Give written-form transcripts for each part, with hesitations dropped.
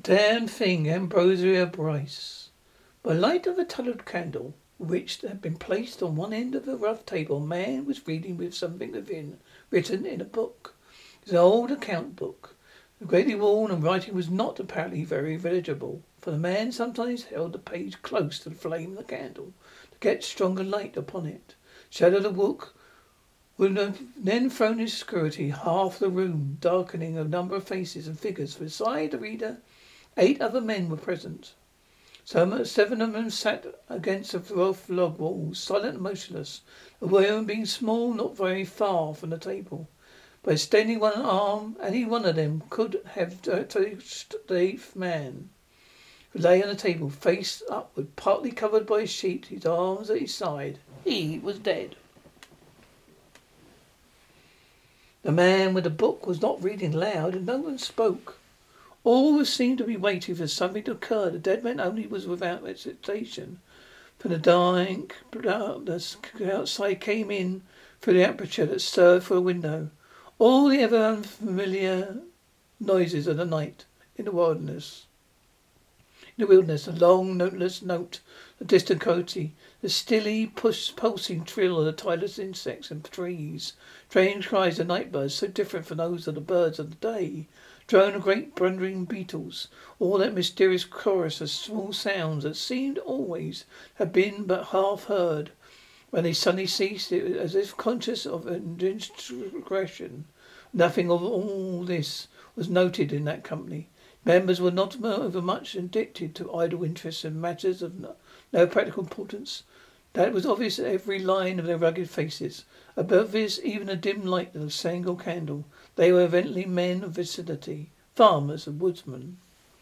Damn thing, Ambrosia Bryce. By light of a tallow candle, which had been placed on one end of the rough table, a man was reading with something within, written in a book. It was an old account book. The greatly worn and writing was not apparently very legible, for the man sometimes held the page close to the flame of the candle to get stronger light upon it. Shadow of the book would have then thrown in obscurity half the room, darkening a number of faces and figures. Beside the reader, 8 other men were present. 7 of them sat against the rough log walls, silent and motionless, the women being small, not very far from the table. By extending one arm, any one of them could have touched the 8th man, who lay on the table, face upward, partly covered by a sheet, his arms at his side. He was dead. The man with the book was not reading loud, and no one spoke. All seemed to be waiting for something to occur. The dead man only was without expectation. For the dank darkness outside came in through the aperture that served for a window. All the ever unfamiliar noises of the night in the wilderness. In the wilderness, the long, noteless note, the distant coyote, the stilly, pulsing trill of the tireless insects and trees, strange cries of night birds so different from those of the birds of the day, drone of great blundering beetles, all that mysterious chorus of small sounds that seemed always have been but half heard. When they suddenly ceased, it was as if conscious of indiscretion. Nothing of all this was noted in that company. Members were not overmuch addicted to idle interests in matters of no practical importance. That was obvious at every line of their rugged faces. Above this, even a dim light of a single candle. They were evidently men of vicinity, farmers and woodsmen.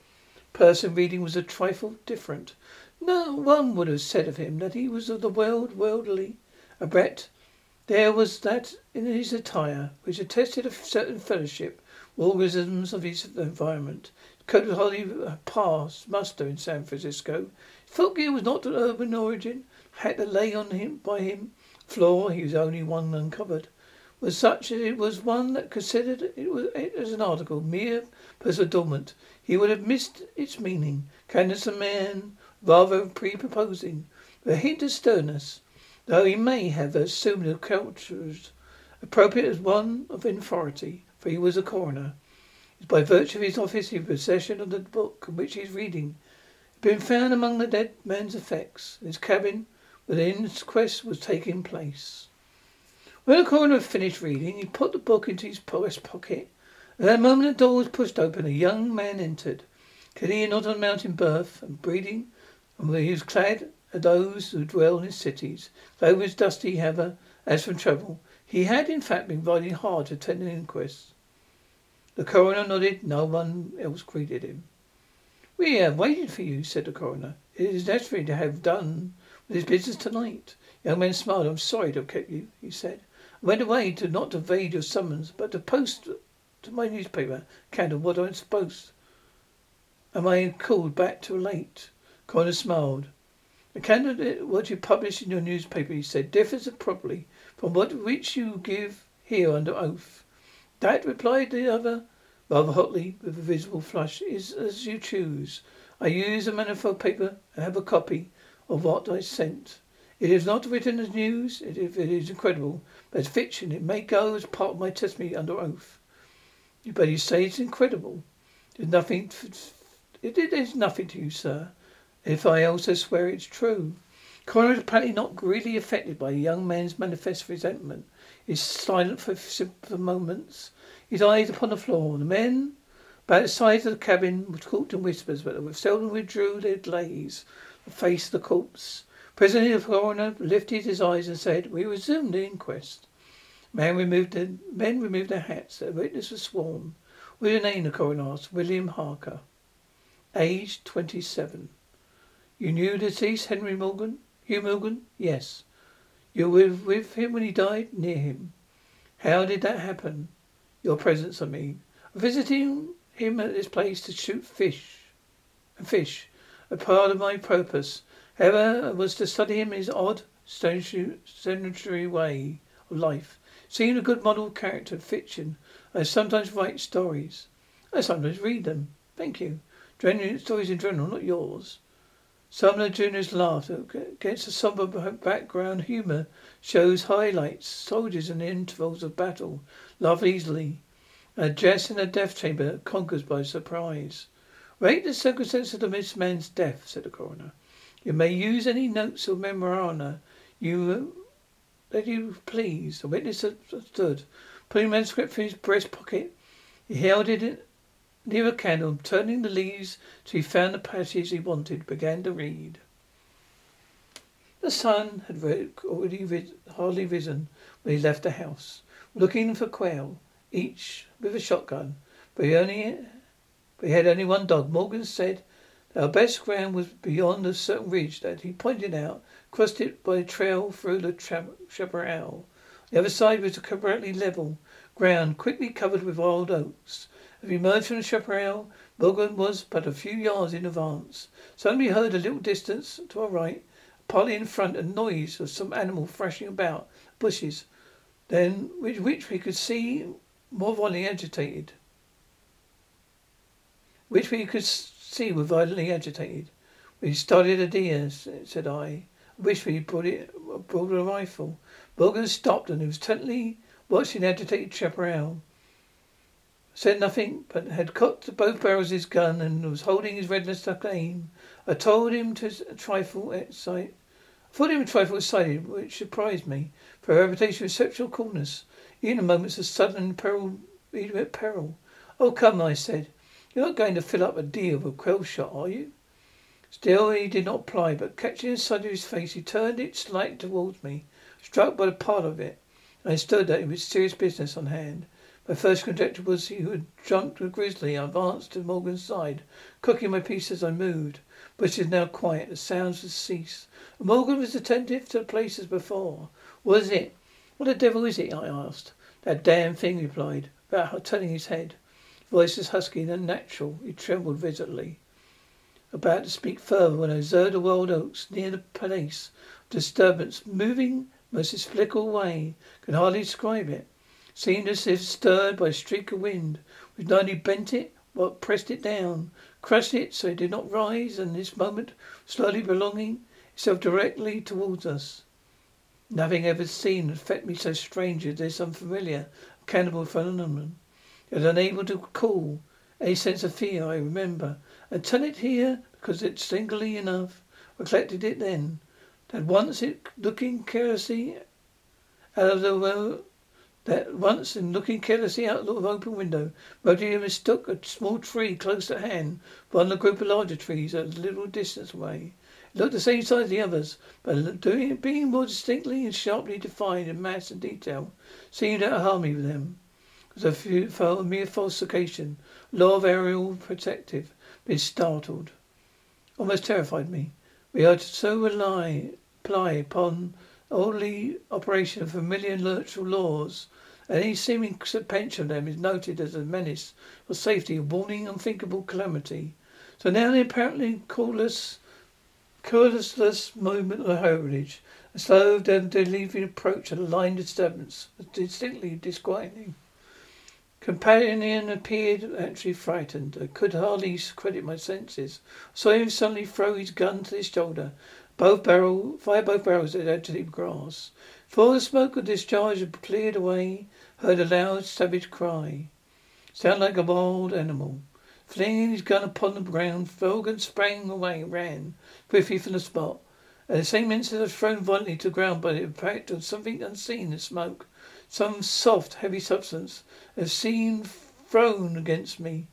Person reading was a trifle different. No one would have said of him that he was of the worldly. Yet there was that in his attire which attested a certain fellowship, organisms of his environment. His coat was hardly past muster in San Francisco. His footgear was not of urban origin. Hat that lay on him by him floor, he was only one uncovered, was such as it was one that considered it as an article, mere personal adornment. He would have missed its meaning. Candace, a man rather pre-proposing, with a hint of sternness, though he may have assumed the cultures appropriate as one of authority, for he was a coroner. It was by virtue of his office in possession of the book in which he is reading. It had been found among the dead man's effects in his cabin where the inquest was taking place. When the coroner had finished reading, he put the book into his breast pocket. At that moment the door was pushed open. A young man entered. He not on mountain birth and breeding, and where he was clad as those who dwell in cities, though his dusty haver, as from travel. He had in fact been riding hard to attend an inquest. The coroner nodded. No one else greeted him. "We have waited for you," said the coroner. "It is necessary to have done with this business tonight." The young man smiled. "I'm sorry to have kept you," he said. "I went away not to evade your summons, but to post to my newspaper candle what I'm supposed. Am I called back too late?" Coroner smiled. "The candidate what you publish in your newspaper," he said, "differs probably from what which you give here under oath." "That," replied the other, rather hotly, with a visible flush, "is as you choose. I use a manifold paper and have a copy of what I sent. It is not written as news, if it is incredible, but as fiction. It may go as part of my testimony under oath." "But you say it's incredible." It is nothing to you, sir, if I also swear it's true." Coroner was apparently not greatly affected by the young man's manifest resentment. He was silent for moments, his eyes upon the floor. The men about the sides of the cabin talked in whispers, but they seldom withdrew their gaze from the face of the corpse. Presently the coroner lifted his eyes and said, "We resume the inquest." Men removed their hats. The witness was sworn. "What is your name?" the coroner asked. "William Harker." "Age 27. You knew the deceased, Henry Morgan?" "Hugh Morgan? Yes." "You were with him when he died?" "Near him." "How did that happen?" "Your presence, I mean." "Visiting him at this place to shoot fish. A part of my purpose, however, was to study him in his odd, sedentary way of life. Seemed a good model character of fiction. I sometimes write stories." "I sometimes read them." "Thank you." Stories in general, not yours. Some of the juniors laughed. Against the somber background, humour shows highlights. Soldiers in the intervals of battle laugh easily. A jest in a death chamber conquers by surprise. Rate the circumstances of the missed man's death, said the coroner. You may use any notes or memoranda that you please. The witness stood, putting the manuscript in his breast pocket. He held it near a candle, turning the leaves till he found the passage he wanted, began to read. The sun had hardly risen when he left the house, looking for quail, each with a shotgun, but he had only one dog. Morgan said that our best ground was beyond a certain ridge that he pointed out, crossed it by a trail through the chaparral. The other side was completely level ground, quickly covered with wild oats. As we emerged from the chaparral, Morgan was but a few yards in advance. Suddenly we heard a little distance to our right, partly in front, a noise of some animal thrashing about bushes, then which we could see more violently agitated. We were violently agitated. We started a deer, said I. I wish we brought a rifle. Morgan stopped and he was intently watching the agitated chaparral. Said nothing, but had cocked both barrels of his gun and was holding his readiness to aim. I told him to a trifle excited. Which surprised me, for a reputation of exceptional coolness, even in moments of sudden peril. Oh, come, I said. You're not going to fill up a deer with a quail shot, are you? Still he did not reply, but catching the side of his face, he turned it slightly towards me, struck by the part of it. I understood that it was serious business on hand. My first conjecture was he had jumped a grizzly. I advanced to Morgan's side, cocking my piece as I moved. Bush is now quiet. The sounds had ceased. Morgan was attentive to the place as before. What is it? What the devil is it? I asked. That damn thing, he replied, without turning his head. His voice was husky and unnatural. He trembled visibly. About to speak further when I observed the wild oats near the place. Disturbance, moving most inexplicable way. Could hardly describe it. Seemed as if stirred by a streak of wind, which not only bent it, but pressed it down, crushed it so it did not rise, and this moment slowly belonging itself directly towards us. Nothing ever seen had affected me so strangely as this unfamiliar, cannibal phenomenon. Yet unable to recall any sense of fear, I remember, and turn it here because it singularly enough reflected it then, that once in looking carelessly out of the open window, Rodriguez mistook a small tree close at hand for one of the group of larger trees at a little distance away. It looked the same size as the others, but being more distinctly and sharply defined in mass and detail, seemed out of harmony with them. It was a mere falsification, law of aerial protective, but it startled, almost terrified me. We are to so rely upon only operation of familiar natural laws. Any seeming suspension of them is noted as a menace for safety, a warning unthinkable calamity. So now the apparently causeless movement of heritage, a slow delivering approach and a line disturbance was distinctly disquieting. Companion appeared actually frightened. I could hardly credit my senses. I saw him suddenly throw his gun to his shoulder. Fire both barrels at the deep grass. Before the smoke of discharge had cleared away, heard a loud, savage cry. Sounded like a wild animal. Flinging his gun upon the ground, Morgan sprang away, ran swiftly from the spot. At the same instant, I was thrown violently to the ground by the impact of something unseen in the smoke. Some soft, heavy substance as seemed thrown against me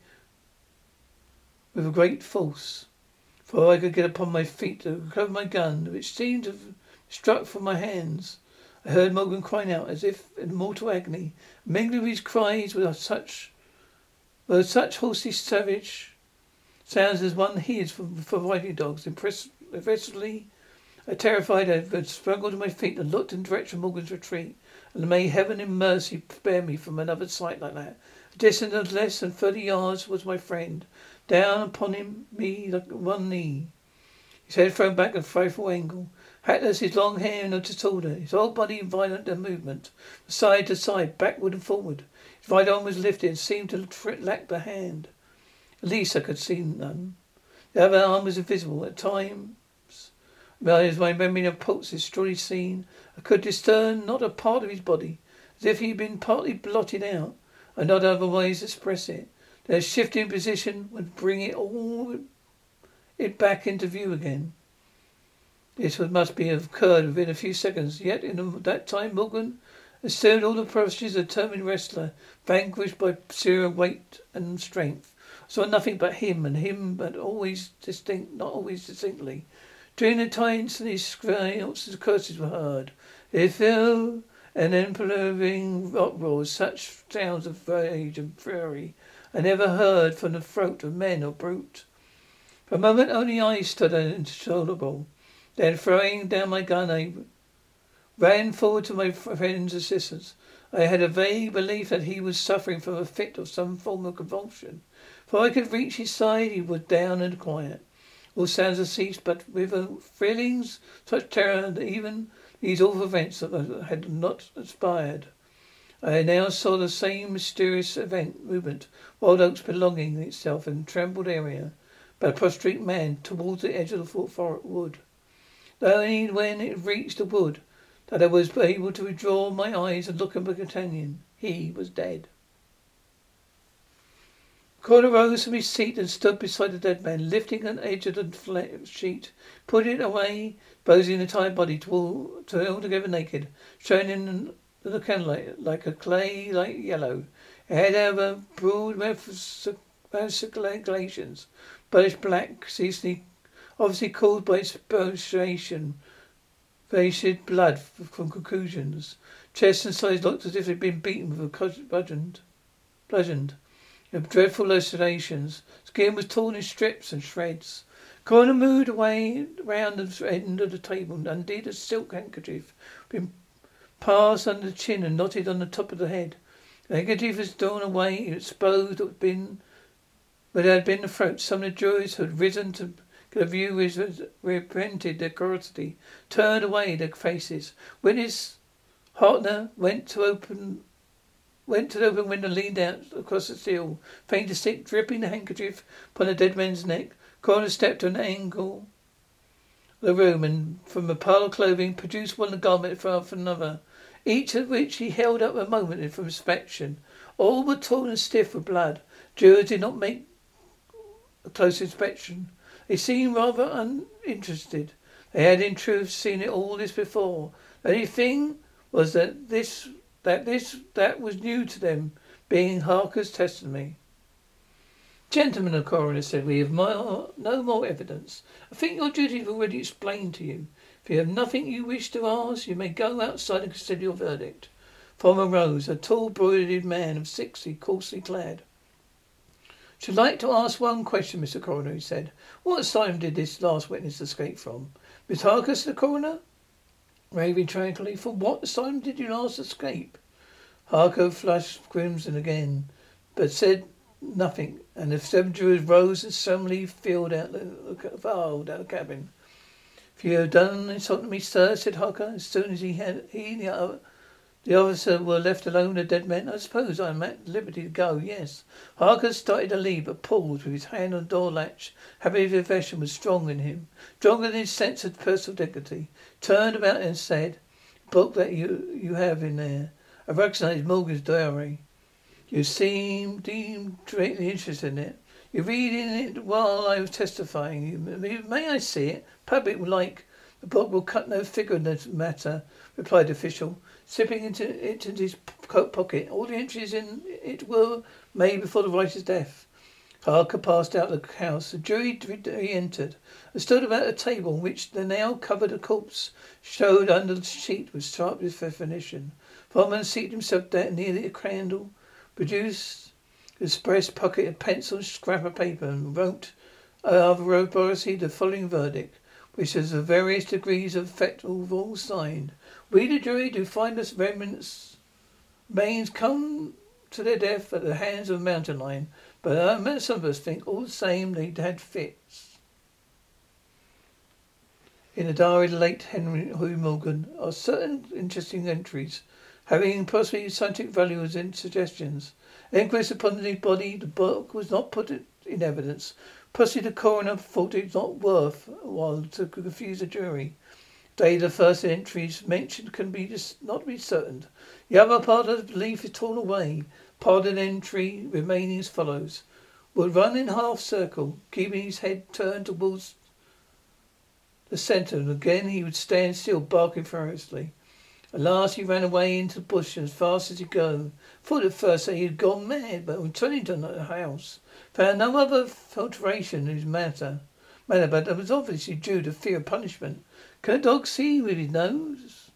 with a great force. Before I could get upon my feet to recover my gun, which seemed to have struck from my hands, I heard Morgan crying out as if in mortal agony. Mingling with his cries were such horsey, savage sounds as one hears for fighting dogs. Impressively, terrified, I sprung to my feet and looked in the direction of Morgan's retreat. And may heaven in mercy spare me from another sight like that. A distance of less than 30 yards was my friend. Down upon me like one knee. His head thrown back at a frightful angle. Hatless, his long hair in a disorder, his whole body in violent movement, from side to side, backward and forward. His right arm was lifted and seemed to lack the hand. At least I could see none. The other arm was invisible. At times, as my memory of pulses strongly seen, I could discern not a part of his body, as if he had been partly blotted out, and not otherwise express it. Their shifting position would bring it back into view again. This must be occurred within a few seconds. Yet in that time Morgan assumed all the processes of a determined wrestler, vanquished by sheer weight and strength. I saw nothing but him, but not always distinctly. During the times his curses were heard. There fell an imploring uproar, such sounds of rage and fury I never heard from the throat of man or brute. For a moment only I stood inconsolable. Then throwing down my gun, I ran forward to my friend's assistance. I had a vague belief that he was suffering from a fit of some form of convulsion. Before I could reach his side, he was down and quiet. All sounds had ceased, but with feelings such terror that even these awful events had not inspired. I now saw the same mysterious movement, Wild Oats belonging itself in a trembled area, by a prostrate man towards the edge of the wood. Only when it reached the wood that I was able to withdraw my eyes and look at my companion. He was dead. Connor rose from his seat and stood beside the dead man, lifting an edge of the sheet, putting it away, exposing the entire body to altogether naked, showing in the candlelight like a clay like yellow. It had, however, broad ramifications, bluish black, obviously caused by expiration, facial blood from concussions. Chest and sides looked as if they'd been beaten with a bludgeoned. Dreadful lacerations. Skin was torn in strips and shreds. Connor moved away round the end of the table and undid a silk handkerchief, been passed under the chin and knotted on the top of the head. The handkerchief was drawn away, exposed what had been the throat. Some of the jurors who had risen to get a view repented their curiosity, turned away their faces. Witness Hartner went to the open window, leaned out across the sill, fainted sick, dripping the handkerchief upon the dead man's neck. Connor stepped to an angle of the room and from a pile of clothing produced one garment after another, each of which he held up a moment for inspection. All were torn and stiff with blood. Jurors did not make a close inspection. They seemed rather uninterested. They had in truth seen it all this before. The only thing was that was new to them, being Harker's testimony. Gentlemen, the coroner said, we have no more evidence. I think your duty is already explained to you. If you have nothing you wish to ask, you may go outside and consider your verdict. Farmer rose, a tall, broidered man of 60, coarsely clad. Should like to ask one question, Mr. Coroner, he said. What asylum did this last witness escape from? Miss Harker, the coroner? Raving tranquilly, from what asylum did you last escape? Harker flushed crimson again, but said nothing, and the 7 jurors rose and solemnly filed out the cabin. If you have done insulting me, sir, said Harker, as soon as he and the officer were left alone with the dead men, I suppose I am at liberty to go, yes. Harker started to leave, but paused with his hand on the door latch. Habit of confession was strong in him, stronger than his sense of personal dignity. Turned about and said, book that you have in there. I recognise Morgan's diary. You seem greatly interested in it. You read in it while I was testifying. May I see it? Public will like. The book will cut no figure in the matter, replied the official, slipping it into his coat pocket. All the entries in it were made before the writer's death. Harker passed out the house. The jury re-entered and stood about a table on which the now covered corpse showed under the sheet with sharp definition. Foreman seated himself down near the candle, produced his breast pocket a pencil and scrap of paper, and wrote laboriously the following verdict, which has the various degrees of effect all signed. We, the jury, do find this remnants come to their death at the hands of a mountain lion, but some of us think all the same they had fits. In the diary of the late Henry Morgan are certain interesting entries, having possibly scientific value and suggestions. Inquest upon the body, the book was not put in evidence. Pussy the coroner thought it not worth while to confuse the jury. Day the first entries mentioned can be not be certain. The other part of the belief is torn away. Part of the entry remaining as follows. Would run in half circle, keeping his head turned towards the centre, and again he would stand still, barking furiously. At last he ran away into the bush as fast as he could go. Thought at first that he had gone mad, but returning to the house, found no other alteration in his manner, but it was obviously due to fear of punishment. Can a dog see with his nose?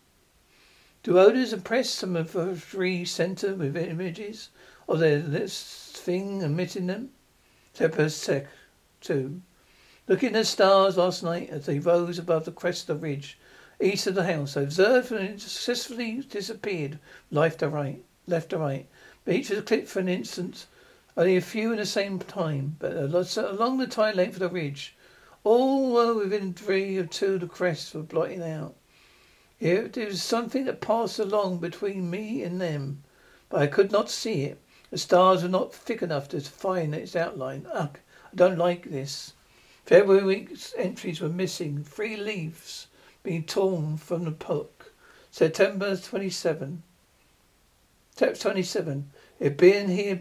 Do odours impress some of the three centre with images of their thing emitting them? Sec 2. Looking at the stars last night as they rose above the crest of the ridge east of the house, I observed and it successfully disappeared left to right. But each was clipped for an instant, only a few in the same time, but along the entire length of the ridge. All were within 3 or 2 of the crests were blotting out. It was something that passed along between me and them, but I could not see it. The stars were not thick enough to find its outline. Ugh, I don't like this. February week's entries were missing. 3 leaves being torn from the book. September 27. Step 27. It been here,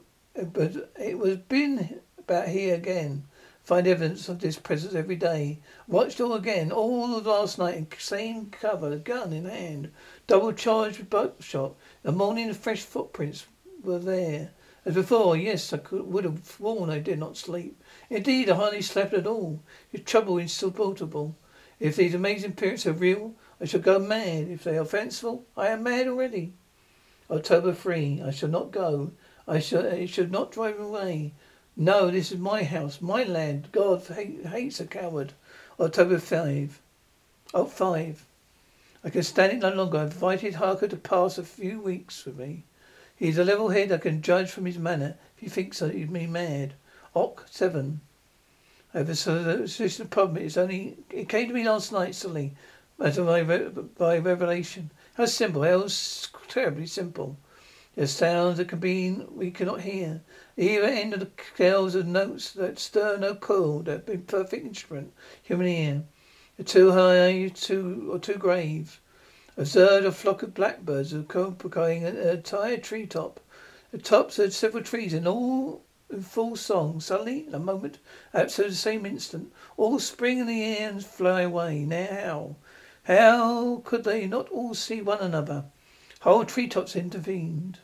but it was been about here again. Find evidence of this presence every day. Watched all again, all of last night in same cover, gun in hand, double charged with buckshot. In the morning, the fresh footprints were there. As before, yes, would have sworn I did not sleep. Indeed, I hardly slept at all. Your trouble is insupportable. If these amazing appearances are real, I shall go mad. If they are fanciful, I am mad already. October 3. I shall not go. I should not drive away. No, this is my house, my land. God hates a coward. October 5. Oh, 5. I can stand it no longer. I invited Harker to pass a few weeks with me. He is a level head. I can judge from his manner. If he thinks so, he'd be mad. Oc 7. I have a suspicious problem. It came to me last night suddenly, as by revelation. How simple, how terribly simple. There are sounds that we cannot hear. Either end of the scales of notes that stir no chord, that be perfect instrument, human ear. They're too high, too grave. Observed a flock of blackbirds occupying an entire tree top. The tops of several trees and all in full song. Suddenly, in a moment, absolutely the same instant, all spring in the air and fly away. Now how could they not all see one another? Whole treetops intervened.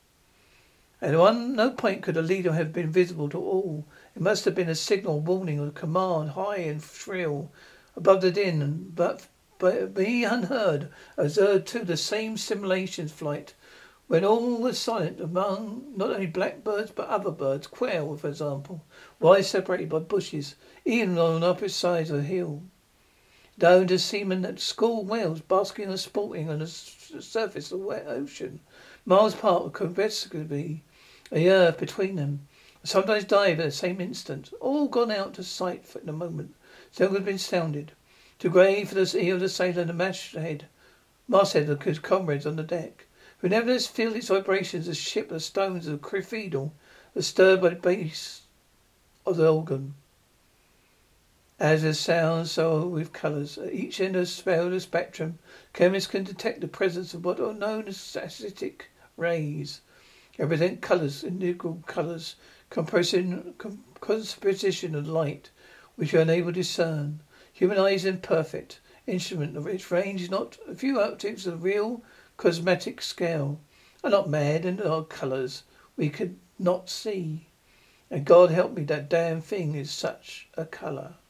At no point could a leader have been visible to all. It must have been a signal, warning, or command, high and shrill, above the din, but be unheard. Observed too the same simulations flight, when all was silent among not only blackbirds but other birds, quail, for example, wise separated by bushes, even on opposite sides of a hill. Down to seamen at school whales basking or sporting on the surface of the wet ocean, miles apart would conversely be the earth between them. Sometimes dive at the same instant, all gone out to sight in a moment. Still had been sounded. Too grave for the ear of the sailor and the masthead of his comrades on the deck, who nevertheless feel its vibrations as ship the stones of a cathedral are stirred by the bass of the organ. As with sounds, so with colours. At each end of the spectrum, chemists can detect the presence of what are known as acidic rays. They represent colours, individual colours, composition of light, which we are unable to discern. Human eye is imperfect instrument of its range is not a few octaves of real cosmetic scale. I'm not mad, and there are colours we could not see. And God help me, that damn thing is such a colour.